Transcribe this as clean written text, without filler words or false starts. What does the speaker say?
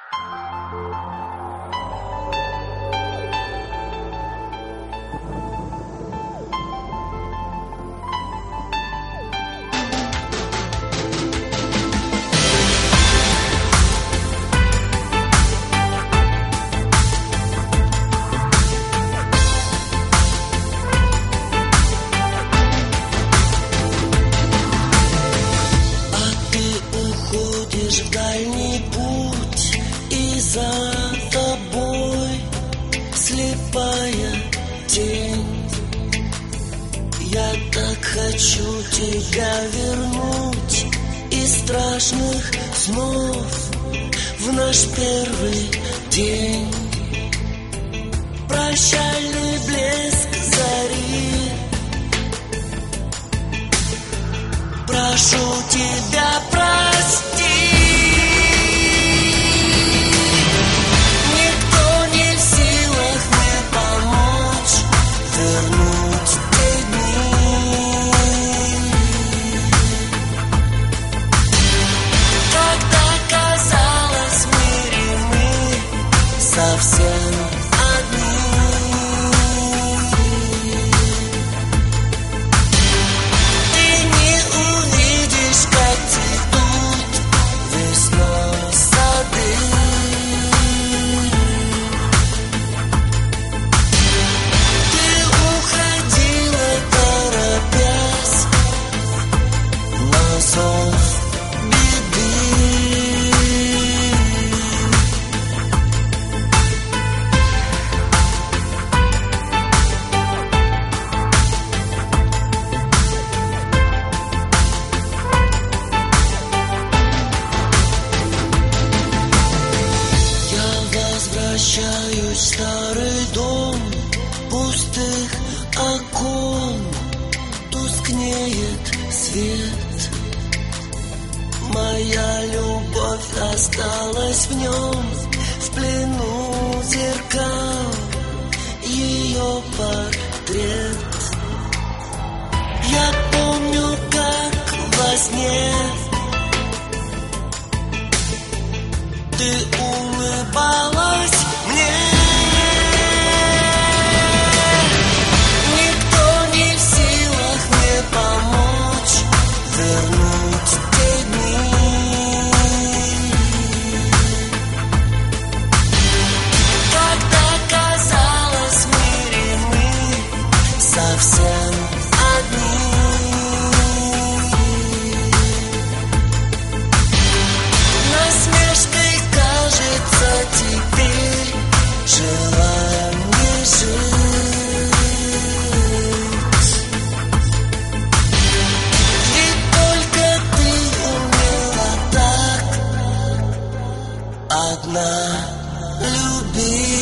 В дальний путь, и за тобой слепая тень. Я так хочу тебя вернуть из страшных снов в наш первый день. Прощальный блеск зари, прошу тебя, прости. Совсем одни. Ты не увидишь, как цветут весной сады. Ты уходила, торопясь на зов беды. Возвращаюсь в старый дом пустых окон, тускнеет свет. Моя любовь осталась в нем, в плену зеркал, ее портрет. Я помню, как во сне ты улыбалась мне. Никто не в силах мне помочь вернуть те дни, когда казалось в мире мы совсем одни. Насмешкой кажется теперь желаем не жить. Ведь только ты умела так одна любить.